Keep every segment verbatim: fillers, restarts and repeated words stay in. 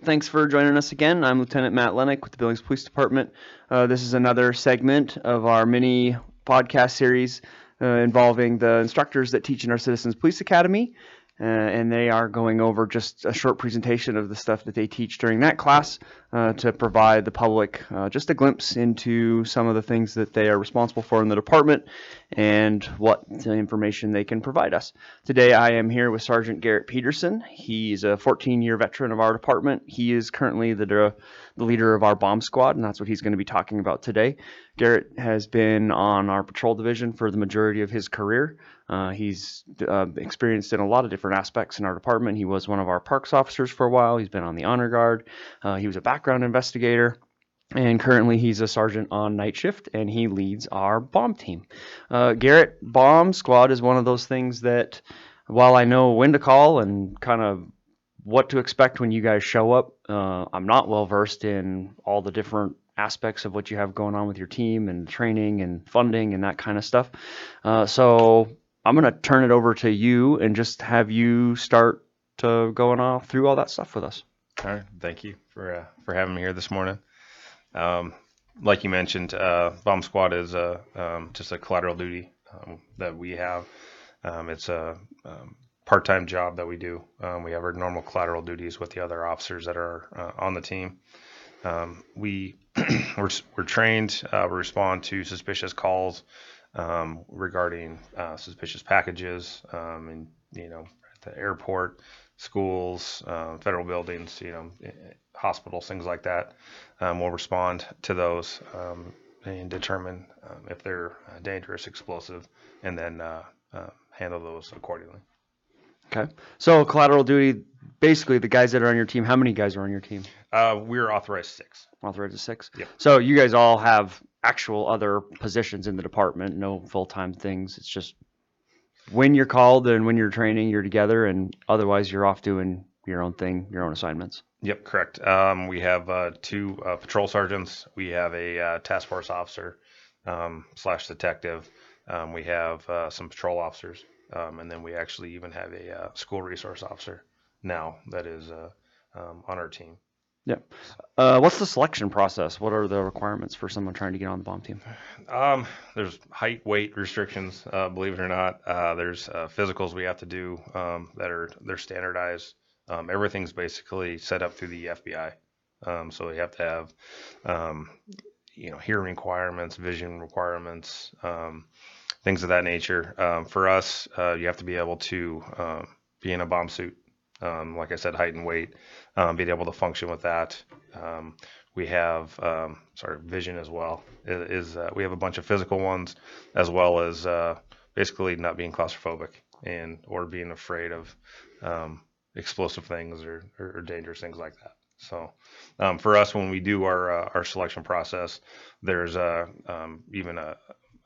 thanks for joining us again. I'm Lieutenant Matt Lennox with the Billings Police Department. Uh, this is another segment of our mini podcast series uh, involving the instructors that teach in our Citizens Police Academy. Uh, and they are going over just a short presentation of the stuff that they teach during that class uh, to provide the public uh, just a glimpse into some of the things that they are responsible for in the department and what information they can provide us. Today I am here with Sergeant Garrett Peterson. He's a fourteen-year veteran of our department. He is currently the, the leader of our bomb squad, and that's what he's going to be talking about today. Garrett has been on our patrol division for the majority of his career. Uh, he's uh, experienced in a lot of different aspects in our department. He was one of our parks officers for a while. He's been on the honor guard. Uh, he was a background investigator. And currently he's a sergeant on night shift, and he leads our bomb team. Uh, Garrett, bomb squad is one of those things that, while I know when to call and kind of what to expect when you guys show up, uh, I'm not well versed in all the different aspects of what you have going on with your team and training and funding and that kind of stuff. Uh, so I'm going to turn it over to you and just have you start to going off through all that stuff with us. All right. Thank you for uh, for having me here this morning. Um, like you mentioned, uh, bomb squad is uh, um, just a collateral duty um, that we have. Um, it's a um, part-time job that we do. Um, we have our normal collateral duties with the other officers that are uh, on the team. Um, we we're, we're trained. Uh, we respond to suspicious calls um, regarding uh, suspicious packages, um, and you know, at the airport, schools, uh, federal buildings, you know, hospitals, things like that. Um, we'll respond to those um, and determine um, if they're uh, dangerous, explosive, and then uh, uh, handle those accordingly. Okay. So collateral duty, basically the guys that are on your team, how many guys are on your team? Uh, we're authorized six. Authorized six? Yep. So you guys all have actual other positions in the department, no full-time things. It's just when you're called and when you're training, you're together, and otherwise you're off doing your own thing, your own assignments. Yep, correct. Um, we have uh, two uh, patrol sergeants. We have a uh, task force officer um, slash detective. Um, we have uh, some patrol officers, um, and then we actually even have a uh, school resource officer now that is uh, um, on our team. Yep. Uh, what's the selection process? What are the requirements for someone trying to get on the bomb team? Um, there's height, weight restrictions. Uh, believe it or not, uh, there's uh, physicals we have to do um, that are they're standardized. Um, everything's basically set up through the F B I. Um, so we have to have, um, you know, hearing requirements, vision requirements, um, things of that nature. Um, for us, uh, you have to be able to um, be in a bomb suit. Um, like I said, height and weight, um, being able to function with that. Um, we have, um, sorry, vision as well. Is, is uh, we have a bunch of physical ones, as well as uh, basically not being claustrophobic and or being afraid of um, explosive things or, or, or dangerous things like that. So um, for us, when we do our uh, our selection process, there's a um, even a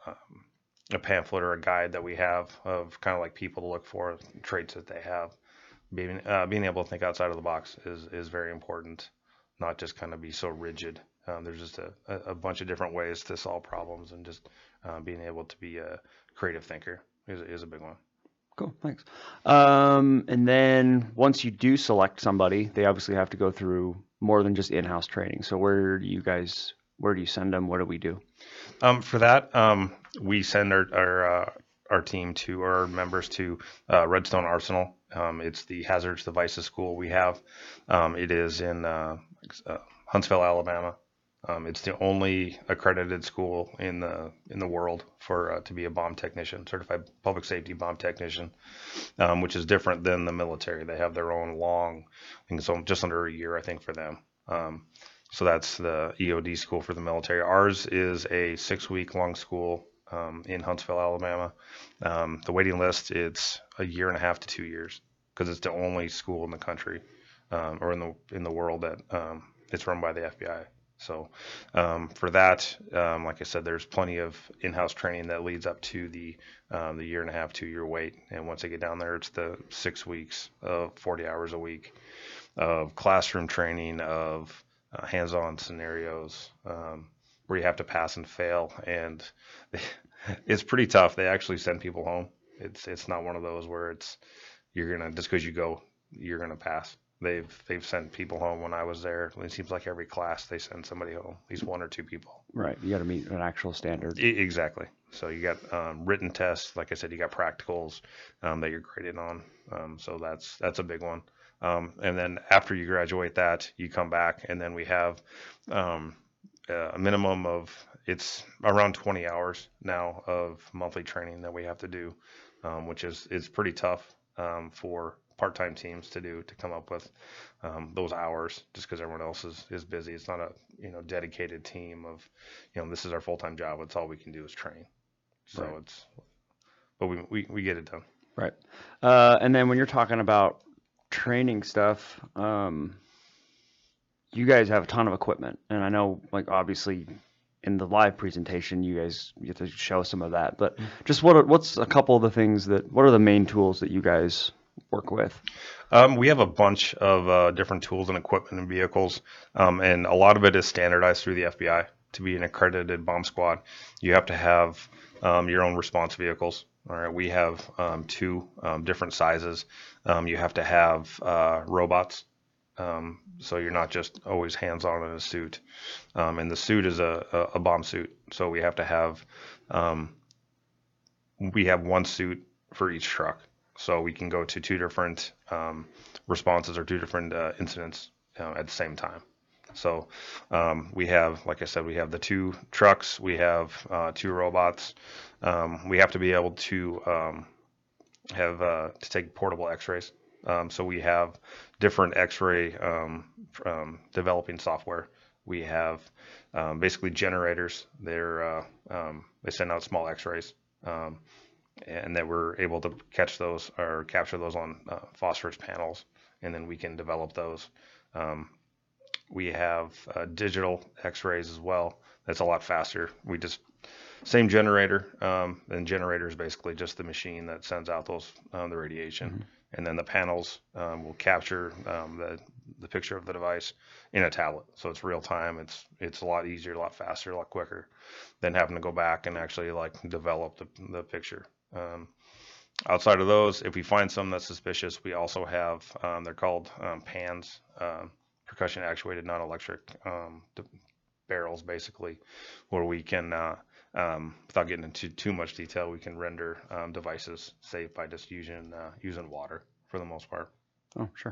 a pamphlet or a guide that we have of kind of like people to look for, traits that they have. Being uh, being able to think outside of the box is is very important, not just kind of be so rigid. Um, there's just a, a bunch of different ways to solve problems, and just uh, being able to be a creative thinker is is a big one. Cool, thanks. Um, and then once you do select somebody, they obviously have to go through more than just in-house training. So where do you guys, where do you send them? What do we do? Um, for that, um, we send our our, uh, our team to our members to uh, Redstone Arsenal. Um, it's the hazardous devices school we have. Um, it is in uh, uh, Huntsville, Alabama. Um, it's the only accredited school in the in the world for uh, to be a bomb technician, certified public safety bomb technician, um, which is different than the military. They have their own long, I think it's just under a year, I think, for them. Um, so that's the E O D school for the military. Ours is a six-week long school um, in Huntsville, Alabama. Um, the waiting list, it's a year and a half to two years because it's the only school in the country um, or in the in the world that um, it's run by the F B I. So um, for that, um, like I said, there's plenty of in-house training that leads up to the um, the year and a half, two-year wait. And once they get down there, it's the six weeks of forty hours a week of classroom training, of uh, hands-on scenarios um, where you have to pass and fail. And it's pretty tough. They actually send people home. It's it's not one of those where it's you're gonna just because you go, you're gonna pass. They've they've sent people home when I was there. It seems like every class they send somebody home, at least one or two people. Right. You got to meet an actual standard. E- exactly. So you got um, written tests, like I said, you got practicals um, that you're graded on. Um, so that's that's a big one. Um, and then after you graduate that, you come back, and then we have um, a minimum of it's around twenty hours now of monthly training that we have to do, um, which is is pretty tough um, for part-time teams to do to come up with um, those hours just because everyone else is, is busy. It's not a you know dedicated team of you know this is our full-time job. It's all we can do is train. So Right. it's but we, we we get it done. Right. Uh, and then when you're talking about training stuff, um, you guys have a ton of equipment, and I know, like, obviously in the live presentation, you guys get to show some of that. But just what are, what's a couple of the things that what are the main tools that you guys work with? Um, we have a bunch of uh, different tools and equipment and vehicles, um, and a lot of it is standardized through the F B I. To be an accredited bomb squad, you have to have um, your own response vehicles. All right, we have um, two um, different sizes. Um, you have to have uh, robots, um, so you're not just always hands-on in a suit. Um, and the suit is a, a, a bomb suit, so we have to have um, we have one suit for each truck, so we can go to two different um, responses or two different uh, incidents uh, at the same time. So um, we have, like I said, we have the two trucks, we have uh, two robots. Um, we have to be able to um, have uh, to take portable X-rays. Um, so we have different X-ray um, um, developing software. We have um, basically generators. They're uh, um, they send out small X-rays, um, and that we're able to catch those or capture those on uh, phosphorus panels, and then we can develop those. Um, we have uh, digital X-rays as well. That's a lot faster. We just same generator, um, and generator is basically just the machine that sends out those um, the radiation, Mhm. and then the panels um, will capture um, the the picture of the device in a tablet. So it's real time. It's it's a lot easier, a lot faster, a lot quicker than having to go back and actually like develop the the picture. Um, outside of those, if we find some that's suspicious, we also have um, they're called um, PANs, um, percussion actuated non-electric um, d- barrels, basically, where we can. Uh, um, without getting into too much detail, we can render um, devices safe by just using uh, using water for the most part. Oh, sure.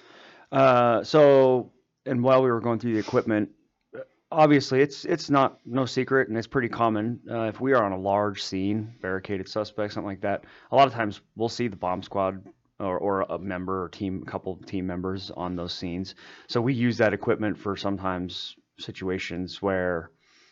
Uh, so, and while we were going through the equipment, uh, obviously it's it's not no secret, and it's pretty common. Uh, if we are on a large scene, barricaded suspect, something like that, a lot of times we'll see the bomb squad or, or a member or team, a couple of team members on those scenes. So we use that equipment for sometimes situations where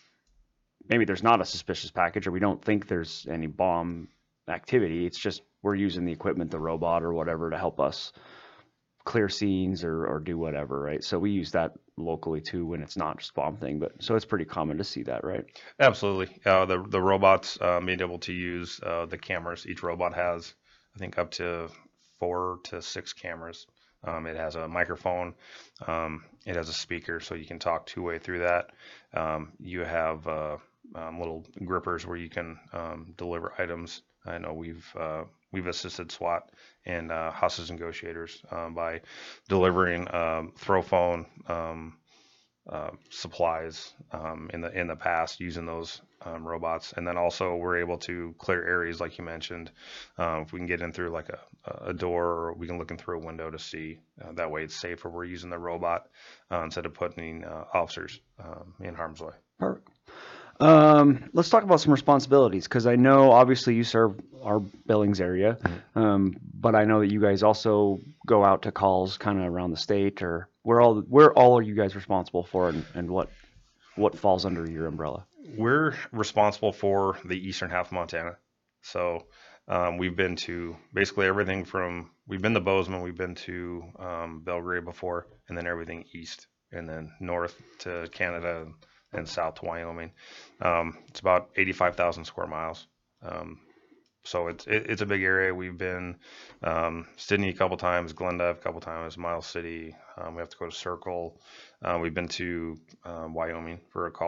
maybe there's not a suspicious package or we don't think there's any bomb activity. It's just we're using the equipment, the robot or whatever, to help us clear scenes or, or do whatever, right? So we use that locally too when it's not just bomb thing, but so it's pretty common to see that, right? Absolutely. Uh, the the robots uh, being able to use uh, the cameras. Each robot has, I think, up to four to six cameras. Um, it has a microphone. Um, it has a speaker, so you can talk two way through that. Um, you have uh, um, little grippers where you can um, deliver items. I know we've uh, we've assisted SWAT and uh, hostage negotiators um, by delivering um, throw phone. Um, uh, supplies um, in the in the past using those um, robots, and then also we're able to clear areas like you mentioned. Um, if we can get in through like a, a door, or we can look in through a window to see. Uh, that way, it's safer. We're using the robot uh, instead of putting uh, officers um, in harm's way. Perfect. Um, let's talk about some responsibilities because I know obviously you serve our Billings area, um, but I know that you guys also go out to calls kind of around the state. Or where all where all are you guys responsible for, and, and what what falls under your umbrella? We're responsible for the eastern half of Montana. So um, we've been to basically everything from, we've been to Bozeman, we've been to um, Belgrade before, and then everything east, and then north to Canada and south to Wyoming. Um, it's about eighty-five thousand square miles. Um, so it's it, it's a big area. We've been um, Sydney a couple times, Glendive a couple times, Miles City. Um, we have to go to Circle. Uh, we've been to um, Wyoming for a call.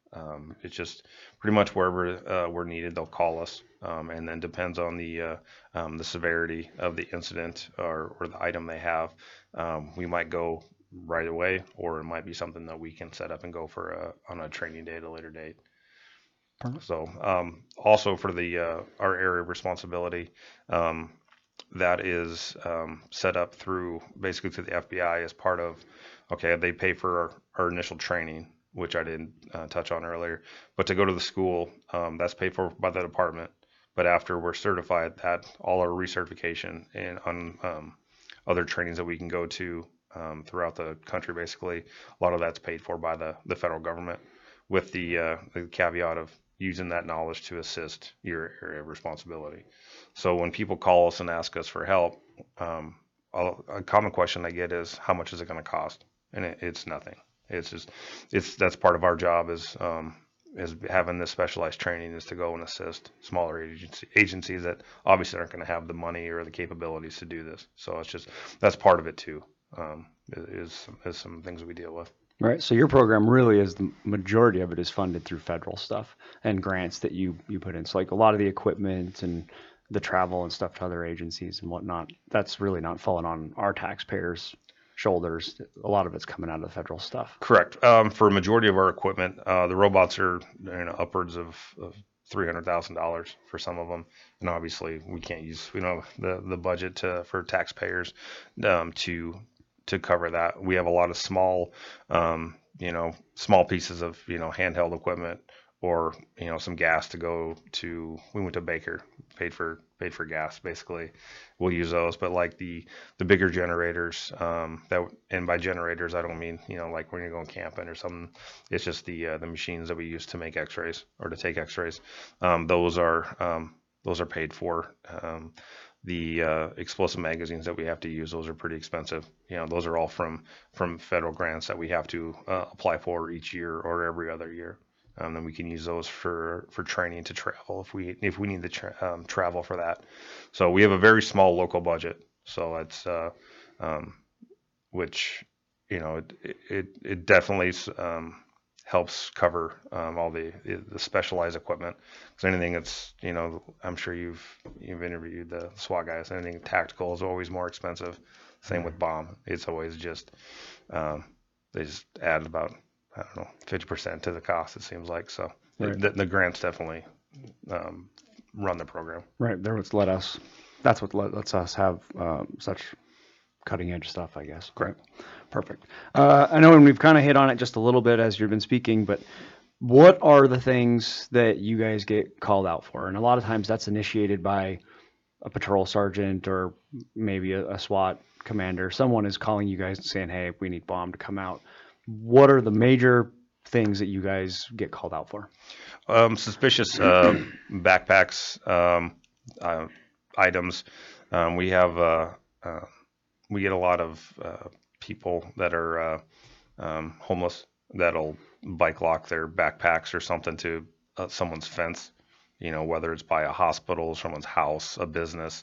Um, it's just pretty much wherever uh, we're needed, they'll call us, um, and then depends on the uh, um, the severity of the incident or, or the item they have. Um, we might go right away, or it might be something that we can set up and go for a, on a training day at a later date. Perfect. So um, also for the uh, our area of responsibility, um, that is um, set up through basically through the F B I as part of, okay, they pay for our, our initial training, which I didn't uh, touch on earlier, but to go to the school, um, that's paid for by the department. But after we're certified, that all our recertification and on um, other trainings that we can go to um, throughout the country, basically, a lot of that's paid for by the, the federal government with the, uh, the caveat of using that knowledge to assist your area of responsibility. So when people call us and ask us for help, um, a, a common question I get is, how much is it going to cost? And it, it's nothing. It's just, it's that's part of our job is um, is having this specialized training is to go and assist smaller agency, agencies that obviously aren't going to have the money or the capabilities to do this. So it's just that's part of it too. Um, is is some things we deal with. Right. So your program really is the majority of it is funded through federal stuff and grants that you, you put in. So like a lot of the equipment and the travel and stuff to other agencies and whatnot, that's really not falling on our taxpayers' shoulders. A lot of it's coming out of the federal stuff. Correct. Um, for a majority of our equipment, uh, the robots are you know, upwards of, of three hundred thousand dollars for some of them, and obviously we can't use we know the the budget to, for taxpayers um, to to cover that. We have a lot of small, um, you know, small pieces of, you know, handheld equipment or, you know, some gas to go to, we went to Baker, paid for, paid for gas, basically. We'll use those, but like the, the bigger generators, um, that, and by generators, I don't mean, you know, like when you're going camping or something, it's just the, uh, the machines that we use to make x-rays or to take x-rays. Um, those are, um, those are paid for. Um, the uh, explosive magazines that we have to use, those are pretty expensive. You know, those are all from from federal grants that we have to uh, apply for each year or every other year. Um, then we can use those for for training to travel if we if we need to tra- um, travel for that. So we have a very small local budget. So it's uh, um, which you know it it, it definitely um, helps cover um, all the the specialized equipment. Because anything that's you know I'm sure you've you've interviewed the SWAT guys. Anything tactical is always more expensive. Same with bomb. It's always just um, they just add about I don't know fifty percent to the cost. It seems like so. Right. The, the grants definitely um, run the program. Right. They're what's let us. That's what let, lets us have um, such cutting edge stuff, I guess. Great. Perfect. Uh, I know, and we've kind of hit on it just a little bit as you've been speaking, but what are the things that you guys get called out for? And a lot of times that's initiated by a patrol sergeant or maybe a, a SWAT commander. Someone is calling you guys and saying, hey, we need bomb to come out. What are the major things that you guys get called out for? Um, suspicious uh, backpacks, um, uh, items. Um, we have uh, uh, we get a lot of uh, people that are uh, um, homeless that'll bike lock their backpacks or something to uh, someone's fence, you know, whether it's by a hospital, someone's house, a business.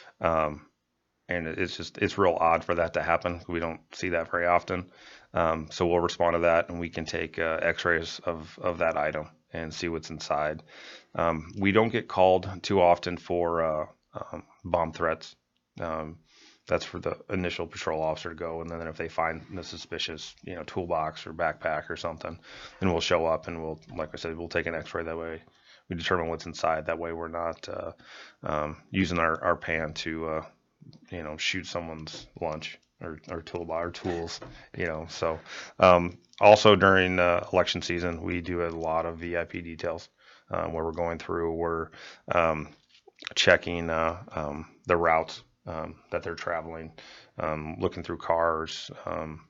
Um, and it's just, it's real odd for that to happen. We don't see that very often. Um, so we'll respond to that and we can take uh, x-rays of, of that item and see what's inside. Um, we don't get called too often for uh, um, bomb threats. Um, That's for the initial patrol officer to go, and then if they find the suspicious, you know, toolbox or backpack or something, then we'll show up and we'll, like I said, we'll take an X-ray. That way, we determine what's inside. That way, we're not uh, um, using our, our pan to, uh, you know, shoot someone's lunch or or toolbox or tools, you know. So, um, also during uh, election season, we do a lot of V I P details uh, where we're going through, we're um, checking uh, um, the routes. Um, that they're traveling, um, looking through cars, um,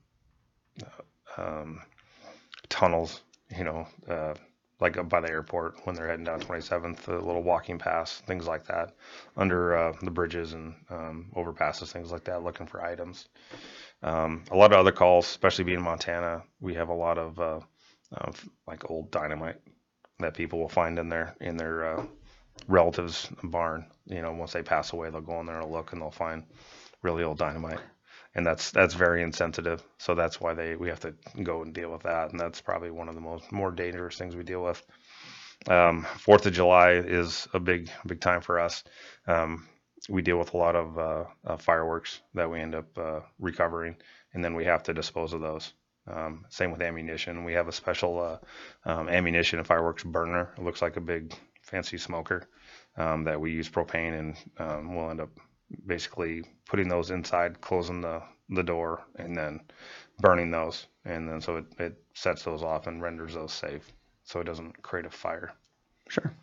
um, tunnels, you know, uh, like up by the airport when they're heading down twenty-seventh, a little walking paths, things like that, under uh, the bridges and um, overpasses, things like that, looking for items. Um, a lot of other calls, especially being in Montana, we have a lot of, uh, of like old dynamite that people will find in their in their uh, relatives' barn. You know, once they pass away, they'll go in there and look and they'll find really old dynamite. and that's that's very insensitive. So that's why they we have to go and deal with that, and that's probably one of the most more dangerous things we deal with. Um, Fourth of July is a big big time for us. Um, we deal with a lot of uh, uh, fireworks that we end up uh, recovering, and then we have to dispose of those. Um, same with ammunition. We have a special uh, um, ammunition and fireworks burner. It looks like a big fancy smoker um, that we use propane, and um, we'll end up basically putting those inside, closing the, the door, and then burning those. And then so it, it sets those off and renders those safe, so it doesn't create a fire. Sure.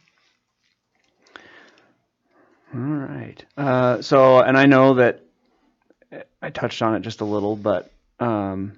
All right. Uh, so, and I know that I touched on it just a little, but um,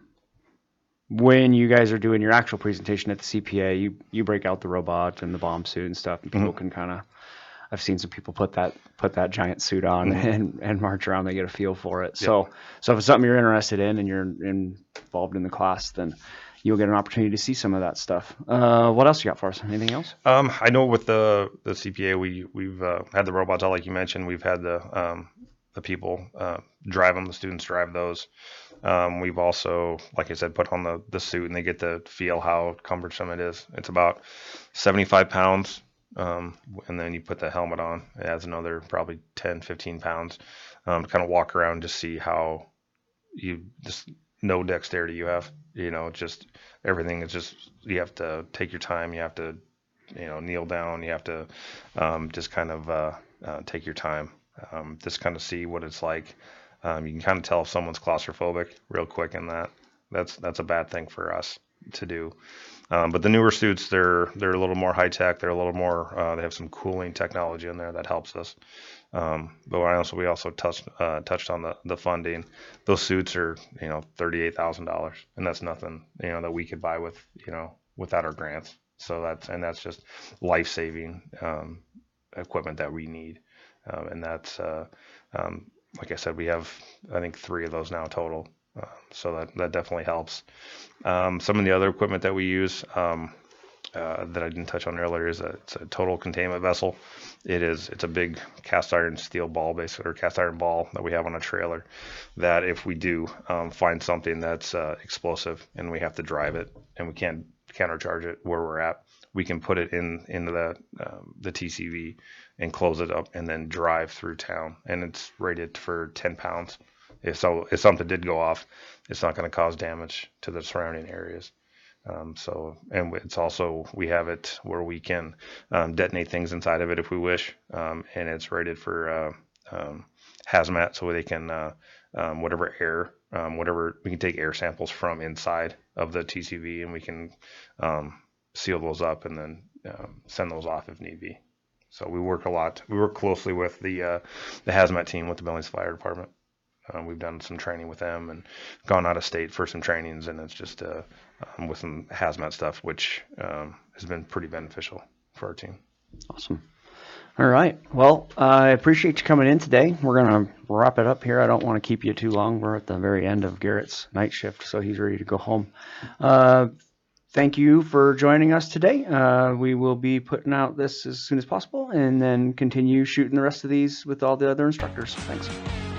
when you guys are doing your actual presentation at the C P A, you, you break out the robot and the bomb suit and stuff, and people mm-hmm. can kind of, I've seen some people put that put that giant suit on mm-hmm. and, and march around. They get a feel for it. Yep. So so if it's something you're interested in and you're in, involved in the class, then you'll get an opportunity to see some of that stuff. Uh, what else you got for us? Anything else? Um, I know with the the C P A, we we've uh, had the robots out like you mentioned. We've had the um, the people uh, drive them. The students drive those. Um, we've also, like I said, put on the the suit, and they get to feel how cumbersome it is. It's about seventy-five pounds. Um, and then you put the helmet on. It adds another probably ten, fifteen pounds um, to kind of walk around, just see how you just no dexterity you have. You know, just everything is just, you have to take your time. You have to, you know, kneel down. You have to um, just kind of uh, uh, take your time. Um, just kind of see what it's like. Um, you can kind of tell if someone's claustrophobic real quick in that. That's that's a bad thing for us to do. Um, but the newer suits, they're they're a little more high tech. They're a little more. Uh, they have some cooling technology in there that helps us. Um, but I also we also touched uh, touched on the, the funding. Those suits are you know thirty-eight thousand dollars, and that's nothing you know that we could buy with you know without our grants. So that's and that's just life saving um, equipment that we need, um, and that's uh, um, like I said, we have I think three of those now total. Uh, so that, that definitely helps. Um, some of the other equipment that we use um, uh, that I didn't touch on earlier is a, it's a total containment vessel. It is it's a big cast iron steel ball, basically, or cast iron ball that we have on a trailer. That if we do um, find something that's uh, explosive and we have to drive it and we can't countercharge it where we're at, we can put it in into the um, the T C V and close it up and then drive through town. And it's rated for ten pounds. If so, if something did go off, it's not going to cause damage to the surrounding areas. Um, so, and it's also, we have it where we can um, detonate things inside of it if we wish. Um, and it's rated for uh, um, hazmat, so they can, uh, um, whatever air, um, whatever, we can take air samples from inside of the T C V and we can um, seal those up and then um, send those off if need be. So we work a lot. We work closely with the uh, the hazmat team with the Billings Fire Department. Um, we've done some training with them and gone out of state for some trainings, and it's just uh, um, with some hazmat stuff, which um, has been pretty beneficial for our team. Awesome. All right. Well, uh, I appreciate you coming in today. We're going to wrap it up here. I don't want to keep you too long. We're at the very end of Garrett's night shift, so he's ready to go home. Uh, thank you for joining us today. Uh, we will be putting out this as soon as possible and then continue shooting the rest of these with all the other instructors. Thanks.